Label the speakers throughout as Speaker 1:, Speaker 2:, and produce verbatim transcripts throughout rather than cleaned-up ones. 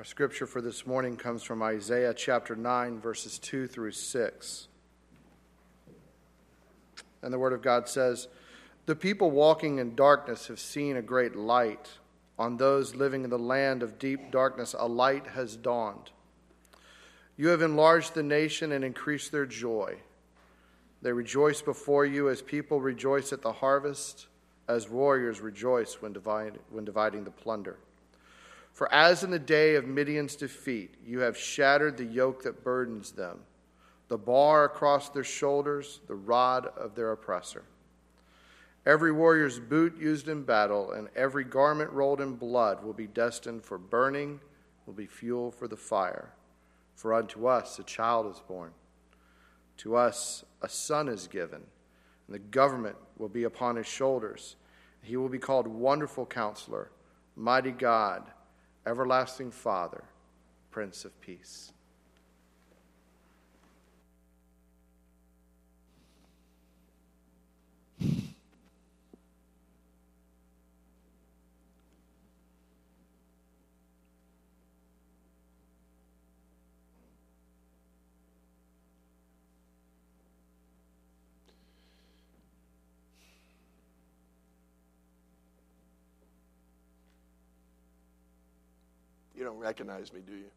Speaker 1: Our scripture for this morning comes from Isaiah chapter nine, verses two through six. And the word of God says, "The people walking in darkness have seen a great light. On those living in the land of deep darkness, a light has dawned. You have enlarged the nation and increased their joy. They rejoice before you as people rejoice at the harvest, as warriors rejoice when, divide, when dividing the plunder. For as in the day of Midian's defeat, you have shattered the yoke that burdens them, the bar across their shoulders, the rod of their oppressor. Every warrior's boot used in battle and every garment rolled in blood will be destined for burning, will be fuel for the fire. For unto us a child is born. To us a son is given, and the government will be upon his shoulders. He will be called Wonderful Counselor, Mighty God, Everlasting Father, Prince of Peace."
Speaker 2: You don't recognize me, do you?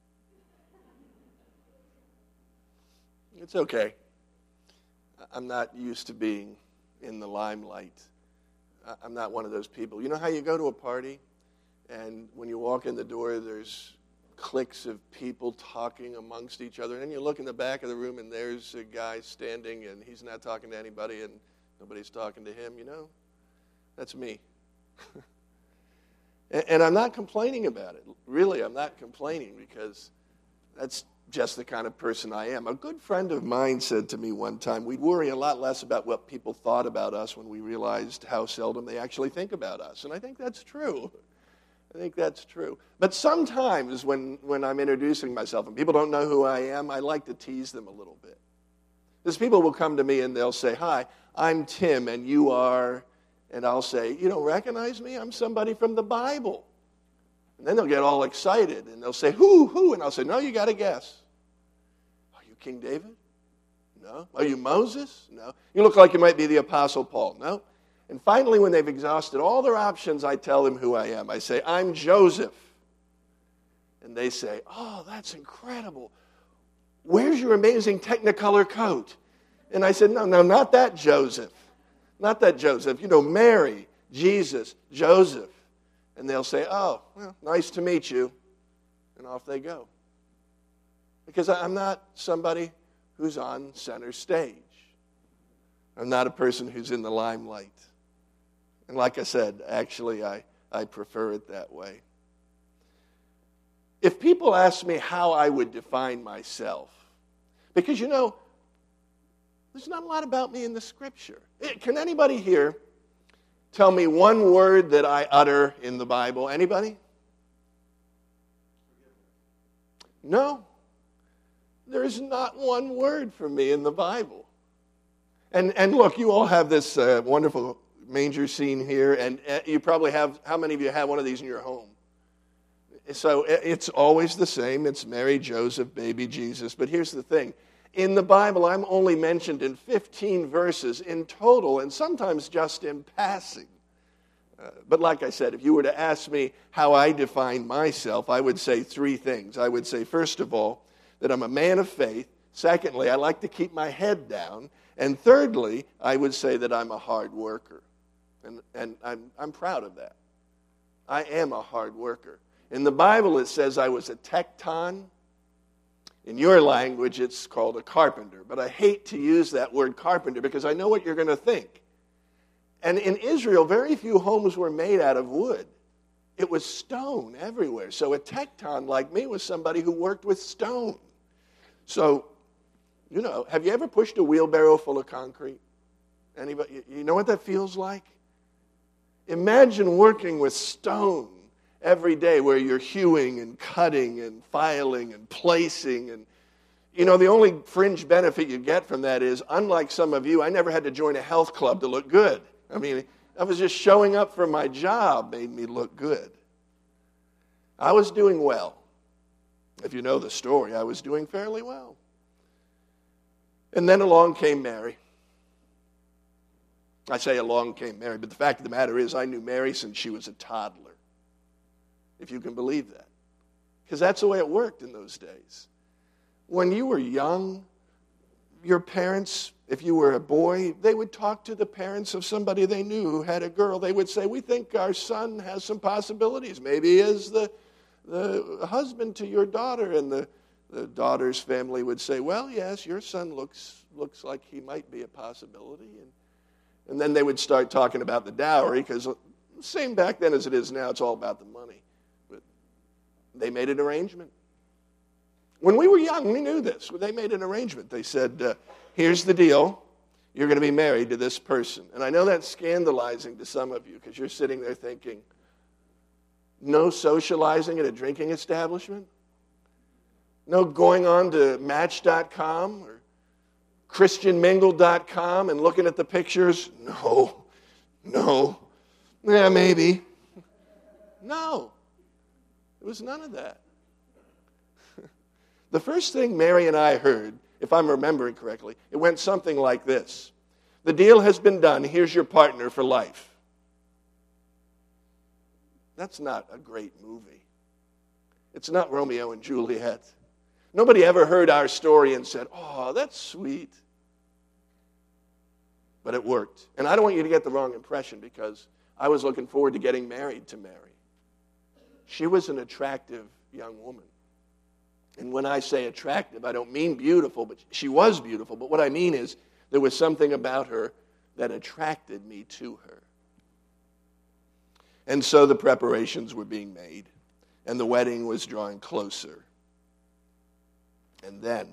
Speaker 2: It's okay. I'm not used to being in the limelight. I'm not one of those people. You know how you go to a party, and when you walk in the door, there's cliques of people talking amongst each other, and then you look in the back of the room, and there's a guy standing, and he's not talking to anybody, and nobody's talking to him, you know? That's me. And I'm not complaining about it. Really, I'm not complaining because that's just the kind of person I am. A good friend of mine said to me one time, we'd worry a lot less about what people thought about us when we realized how seldom they actually think about us. And I think that's true. I think that's true. But sometimes when, when I'm introducing myself and people don't know who I am, I like to tease them a little bit. Because people will come to me and they'll say, "Hi, I'm Tim, and you are..." And I'll say, "You don't recognize me? I'm somebody from the Bible." And then they'll get all excited, and they'll say, "Who, who?" And I'll say, "No, you got to guess." "Are you King David?" "No." "Are you Moses?" "No." "You look like you might be the Apostle Paul." "No." And finally, when they've exhausted all their options, I tell them who I am. I say, "I'm Joseph." And they say, "Oh, that's incredible. Where's your amazing Technicolor coat?" And I said, "No, no, not that Joseph. Not that Joseph, you know, Mary, Jesus, Joseph." And they'll say, "Oh, well, nice to meet you." And off they go. Because I'm not somebody who's on center stage. I'm not a person who's in the limelight. And like I said, actually, I, I prefer it that way. If people ask me how I would define myself, because, you know, there's not a lot about me in the Scripture. Can anybody here tell me one word that I utter in the Bible? Anybody? No. There's not one word for me in the Bible. And and look, you all have this uh, wonderful manger scene here, and uh, you probably have, how many of you have one of these in your home? So it's always the same. It's Mary, Joseph, baby Jesus. But here's the thing. In the Bible, I'm only mentioned in fifteen verses in total, and sometimes just in passing. Uh, but like I said, if you were to ask me how I define myself, I would say three things. I would say, first of all, that I'm a man of faith. Secondly, I like to keep my head down. And thirdly, I would say that I'm a hard worker. And, and I'm, I'm proud of that. I am a hard worker. In the Bible, it says I was a tekton. In your language, it's called a carpenter. But I hate to use that word carpenter because I know what you're going to think. And in Israel, very few homes were made out of wood. It was stone everywhere. So a tekton like me was somebody who worked with stone. So, you know, have you ever pushed a wheelbarrow full of concrete? Anybody? You know what that feels like? Imagine working with stone every day where you're hewing and cutting and filing and placing. And, you know, the only fringe benefit you get from that is, unlike some of you, I never had to join a health club to look good. I mean, I was just showing up for my job made me look good. I was doing well. If you know the story, I was doing fairly well. And then along came Mary. I say along came Mary, but the fact of the matter is I knew Mary since she was a toddler, if you can believe that. Because that's the way it worked in those days. When you were young, your parents, if you were a boy, they would talk to the parents of somebody they knew who had a girl. They would say, we think our son has some possibilities. Maybe he is the, the husband to your daughter. And the, the daughter's family would say, well, yes, your son looks looks like he might be a possibility. And, and then they would start talking about the dowry, because same back then as it is now, it's all about the money. But they made an arrangement. When we were young, we knew this. They made an arrangement. They said, uh, here's the deal. You're going to be married to this person. And I know that's scandalizing to some of you, because you're sitting there thinking, no socializing at a drinking establishment? No going on to Match dot com or Christian Mingle dot com and looking at the pictures? No. No. Yeah, maybe. No. There was none of that. The first thing Mary and I heard, if I'm remembering correctly, it went something like this. The deal has been done. Here's your partner for life. That's not a great movie. It's not Romeo and Juliet. Nobody ever heard our story and said, oh, that's sweet. But it worked. And I don't want you to get the wrong impression, because I was looking forward to getting married to Mary. She was an attractive young woman. And when I say attractive, I don't mean beautiful, but she was beautiful. But what I mean is there was something about her that attracted me to her. And so the preparations were being made, and the wedding was drawing closer. And then,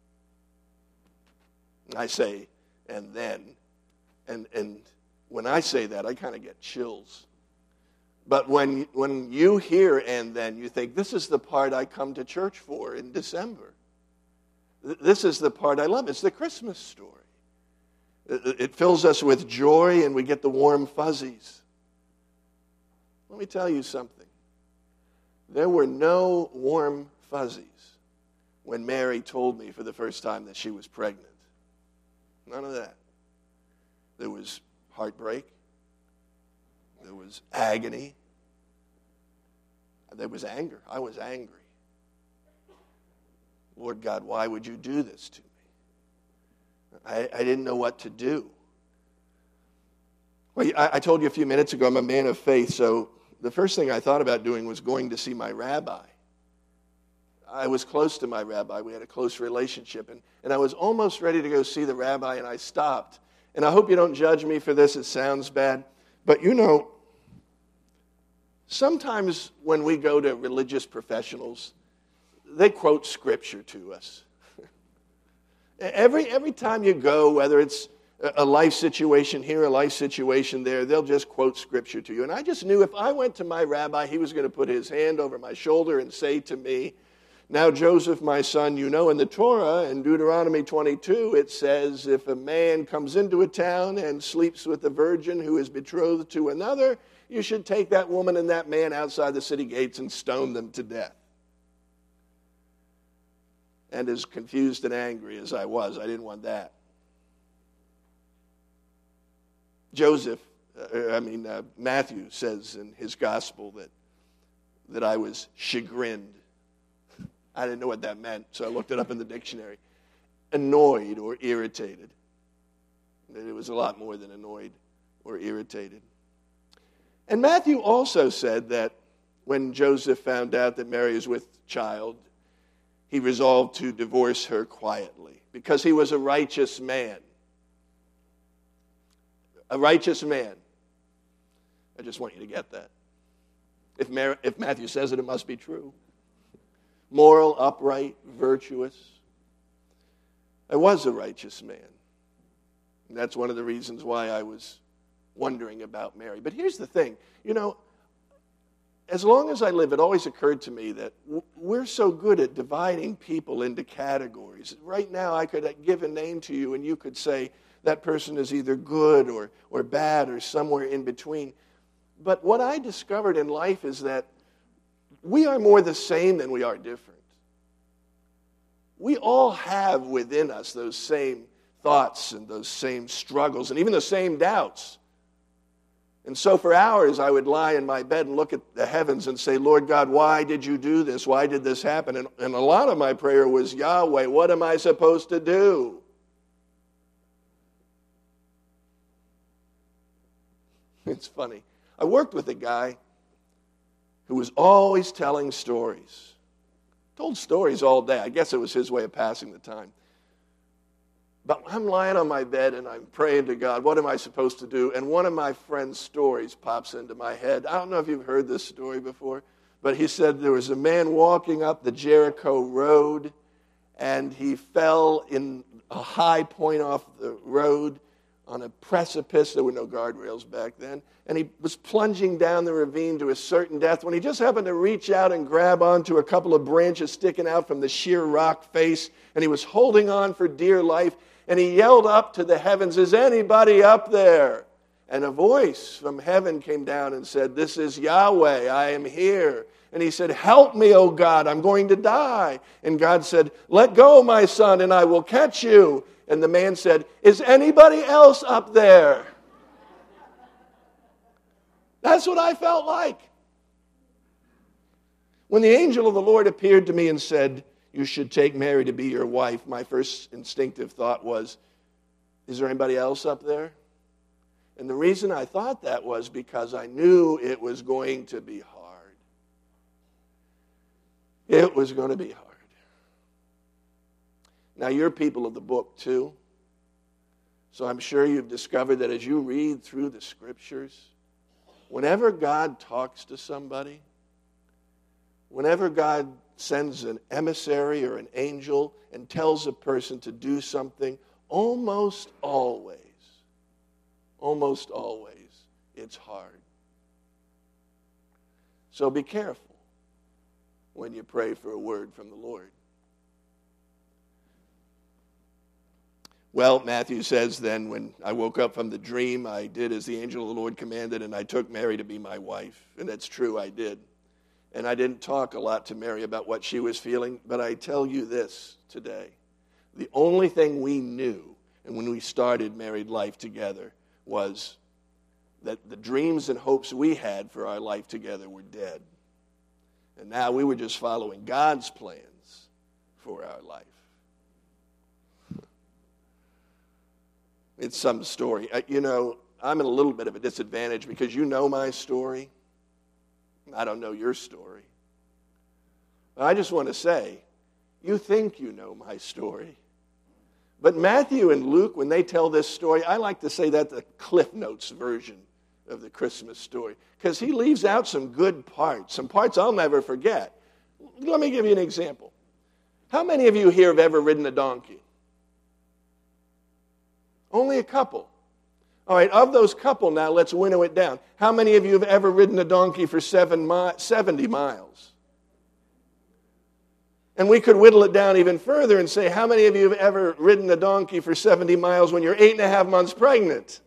Speaker 2: I say, and then, and and when I say that, I kind of get chills. But when when you hear and then, you think, this is the part I come to church for in December. This is the part I love. It's the Christmas story. It, it fills us with joy, and we get the warm fuzzies. Let me tell you something. There were no warm fuzzies when Mary told me for the first time that she was pregnant. None of that. There was heartbreak. There was agony. There was anger. I was angry. Lord God, why would you do this to me? I, I didn't know what to do. Well, I, I told you a few minutes ago I'm a man of faith, so the first thing I thought about doing was going to see my rabbi. I was close to my rabbi. We had a close relationship, and, and I was almost ready to go see the rabbi, and I stopped. And I hope you don't judge me for this. It sounds bad. But you know, sometimes when we go to religious professionals, they quote Scripture to us. every, every time you go, whether it's a life situation here, a life situation there, they'll just quote Scripture to you. And I just knew if I went to my rabbi, he was going to put his hand over my shoulder and say to me, now, Joseph, my son, you know in the Torah, in Deuteronomy twenty-two, it says, if a man comes into a town and sleeps with a virgin who is betrothed to another, you should take that woman and that man outside the city gates and stone them to death. And as confused and angry as I was, I didn't want that. Joseph, uh, I mean, uh, Matthew says in his gospel that, that I was chagrined. I didn't know what that meant, so I looked it up in the dictionary. Annoyed or irritated. It was a lot more than annoyed or irritated. And Matthew also said that when Joseph found out that Mary was with child, he resolved to divorce her quietly because he was a righteous man. A righteous man. I just want you to get that. If, Mary, if Matthew says it, it must be true. Moral, upright, virtuous. I was a righteous man. And that's one of the reasons why I was wondering about Mary. But here's the thing. You know, as long as I live, it always occurred to me that we're so good at dividing people into categories. Right now, I could give a name to you, and you could say that person is either good or, or bad or somewhere in between. But what I discovered in life is that we are more the same than we are different. We all have within us those same thoughts and those same struggles and even the same doubts. And so for hours I would lie in my bed and look at the heavens and say, Lord God, why did you do this? Why did this happen? And, and a lot of my prayer was, Yahweh, what am I supposed to do? It's funny. I worked with a guy who was always telling stories. Told stories all day. I guess it was his way of passing the time. But I'm lying on my bed and I'm praying to God, what am I supposed to do? And one of my friend's stories pops into my head. I don't know if you've heard this story before, but he said there was a man walking up the Jericho road and he fell in a high point off the road on a precipice. There were no guardrails back then. And he was plunging down the ravine to a certain death when he just happened to reach out and grab onto a couple of branches sticking out from the sheer rock face. And he was holding on for dear life. And he yelled up to the heavens, is anybody up there? And a voice from heaven came down and said, this is Yahweh, I am here. And he said, help me, O God, I'm going to die. And God said, let go, my son, and I will catch you. And the man said, is anybody else up there? That's what I felt like. When the angel of the Lord appeared to me and said, you should take Mary to be your wife, my first instinctive thought was, is there anybody else up there? And the reason I thought that was because I knew it was going to be hard. It was going to be hard. Now, you're people of the book, too. So I'm sure you've discovered that as you read through the Scriptures, whenever God talks to somebody, whenever God sends an emissary or an angel and tells a person to do something, almost always, almost always, it's hard. So be careful when you pray for a word from the Lord. Well, Matthew says then, when I woke up from the dream, I did as the angel of the Lord commanded, and I took Mary to be my wife. And that's true, I did. And I didn't talk a lot to Mary about what she was feeling, but I tell you this today. The only thing we knew, and when we started married life together, was that the dreams and hopes we had for our life together were dead. And now we were just following God's plans for our life. It's some story. You know, I'm at a little bit of a disadvantage because you know my story. I don't know your story. But I just want to say, you think you know my story. But Matthew and Luke, when they tell this story, I like to say that's the Cliff Notes version of the Christmas story, because he leaves out some good parts, some parts I'll never forget. Let me give you an example. How many of you here have ever ridden a donkey? Only a couple. All right, of those couple now, let's winnow it down. How many of you have ever ridden a donkey for seven mi- seventy miles? And we could whittle it down even further and say, how many of you have ever ridden a donkey for seventy miles when you're eight and a half months pregnant?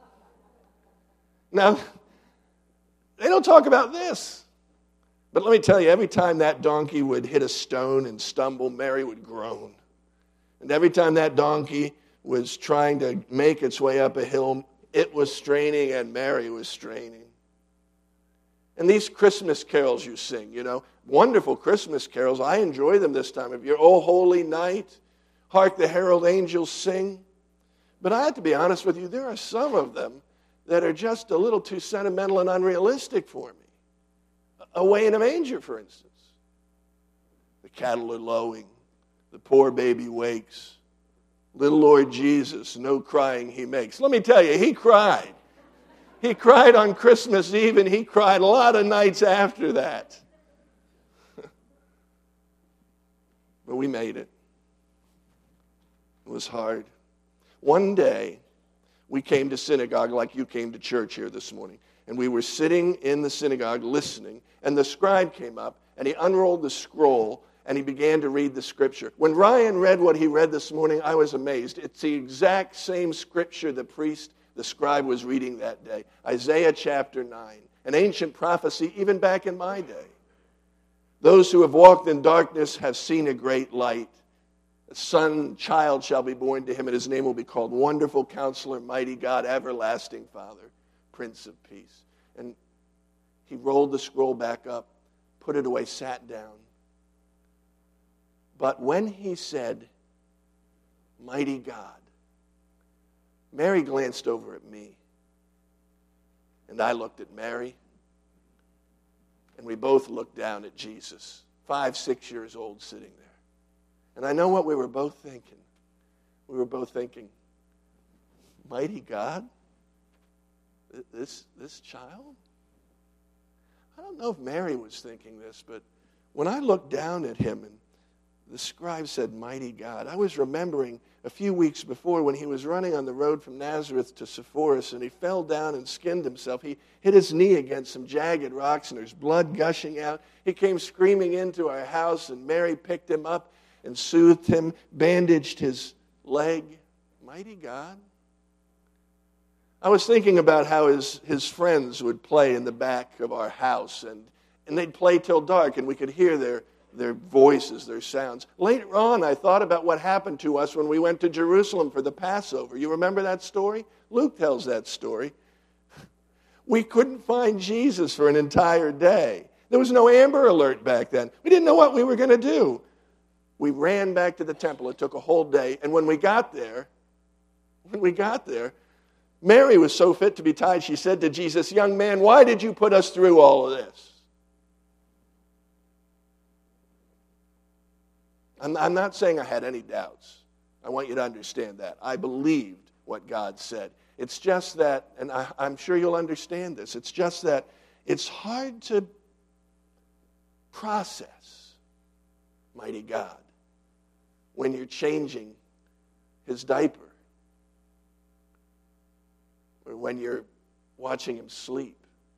Speaker 2: Now, they don't talk about this. But let me tell you, every time that donkey would hit a stone and stumble, Mary would groan. And every time that donkey was trying to make its way up a hill, it was straining and Mary was straining. And these Christmas carols you sing, you know, wonderful Christmas carols. I enjoy them this time of year. Oh, holy night, hark the herald angels sing. But I have to be honest with you, there are some of them that are just a little too sentimental and unrealistic for me. Away in a manger, for instance. The cattle are lowing. The poor baby wakes. Little Lord Jesus, no crying he makes. Let me tell you, he cried. He cried on Christmas Eve, and he cried a lot of nights after that. But we made it. It was hard. One day, we came to synagogue like you came to church here this morning. And we were sitting in the synagogue listening, and the scribe came up, and he unrolled the scroll, and he began to read the scripture. When Ryan read what he read this morning, I was amazed. It's the exact same scripture the priest, the scribe, was reading that day. Isaiah chapter nine, an ancient prophecy even back in my day. Those who have walked in darkness have seen a great light. a son, child shall be born to him, and his name will be called Wonderful Counselor, Mighty God, Everlasting Father, Prince of Peace. And he rolled the scroll back up, put it away, sat down. But when he said, Mighty God, Mary glanced over at me. And I looked at Mary. And we both looked down at Jesus, five, six years old, sitting there. And I know what we were both thinking. We were both thinking, Mighty God? This, this child? I don't know if Mary was thinking this, but when I looked down at him and the scribe said, Mighty God, I was remembering a few weeks before when he was running on the road from Nazareth to Sepphoris and he fell down and skinned himself. He hit his knee against some jagged rocks and there's blood gushing out. He came screaming into our house and Mary picked him up and soothed him, bandaged his leg. Mighty God. I was thinking about how his, his friends would play in the back of our house, and, and they'd play till dark, and we could hear their, their voices, their sounds. Later on, I thought about what happened to us when we went to Jerusalem for the Passover. You remember that story? Luke tells that story. We couldn't find Jesus for an entire day. There was no Amber Alert back then. We didn't know what we were going to do. We ran back to the temple. It took a whole day, and when we got there, when we got there, Mary was so fit to be tied, she said to Jesus, Young man, why did you put us through all of this? I'm, I'm not saying I had any doubts. I want you to understand that. I believed what God said. It's just that, and I, I'm sure you'll understand this, it's just that it's hard to process, Mighty God, when you're changing his diaper. Or when you're watching him sleep.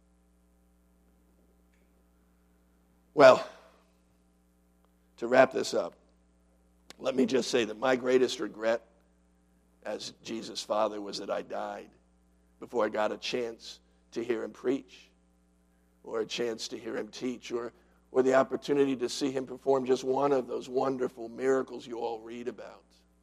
Speaker 2: Well, to wrap this up, let me just say that my greatest regret as Jesus' father was that I died before I got a chance to hear him preach, or a chance to hear him teach, or, or the opportunity to see him perform just one of those wonderful miracles you all read about.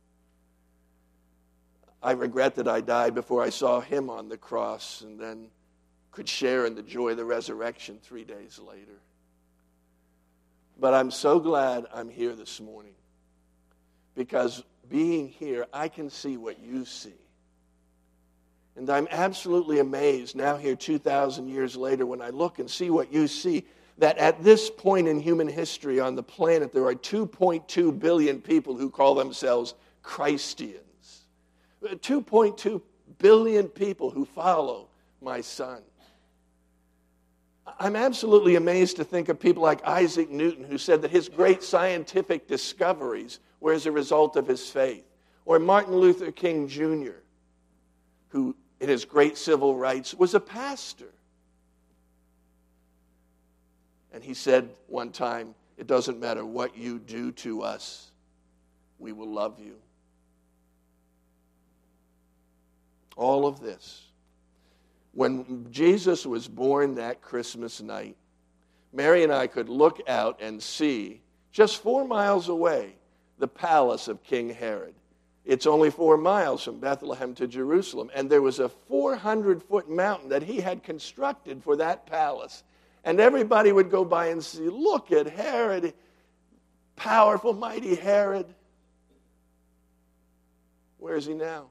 Speaker 2: I regret that I died before I saw him on the cross and then could share in the joy of the resurrection three days later. But I'm so glad I'm here this morning, because being here, I can see what you see. And I'm absolutely amazed now here two thousand years later when I look and see what you see, that at this point in human history on the planet, there are two point two billion people who call themselves Christians. two point two billion people who follow my son. I'm absolutely amazed to think of people like Isaac Newton, who said that his great scientific discoveries were as a result of his faith. Or Martin Luther King Junior, who in his great civil rights was a pastor. And he said one time, it doesn't matter what you do to us, we will love you. All of this. When Jesus was born that Christmas night, Mary and I could look out and see, just four miles away, the palace of King Herod. It's only four miles from Bethlehem to Jerusalem, and there was a four hundred foot mountain that he had constructed for that palace. And everybody would go by and see, look at Herod, powerful, mighty Herod. Where is he now?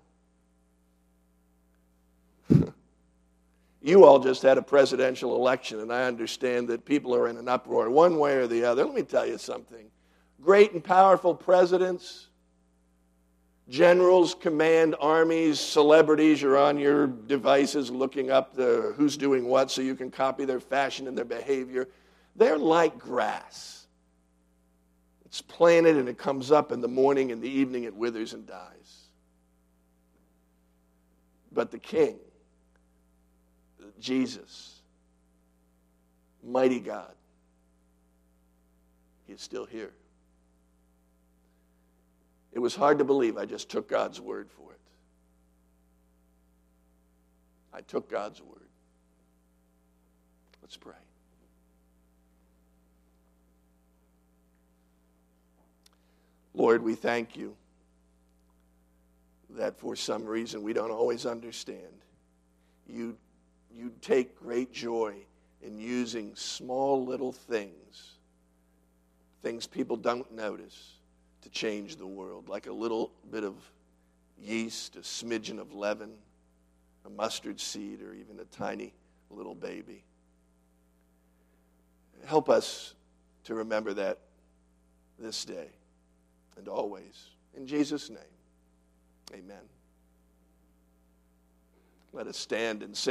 Speaker 2: You all just had a presidential election, and I understand that people are in an uproar one way or the other. Let me tell you something. Great and powerful presidents, generals, command armies, celebrities, you're on your devices looking up the, who's doing what so you can copy their fashion and their behavior. They're like grass. It's planted and it comes up in the morning, in the evening it withers and dies. But the king, Jesus, mighty God, he is still here. It was hard to believe. I just took God's word for it. I took God's word. Let's pray. Lord, we thank you that for some reason we don't always understand. You, you take great joy in using small little things, things people don't notice, to change the world, like a little bit of yeast, a smidgen of leaven, a mustard seed, or even a tiny little baby. Help us to remember that this day and always. In Jesus' name, amen. Let us stand and sing.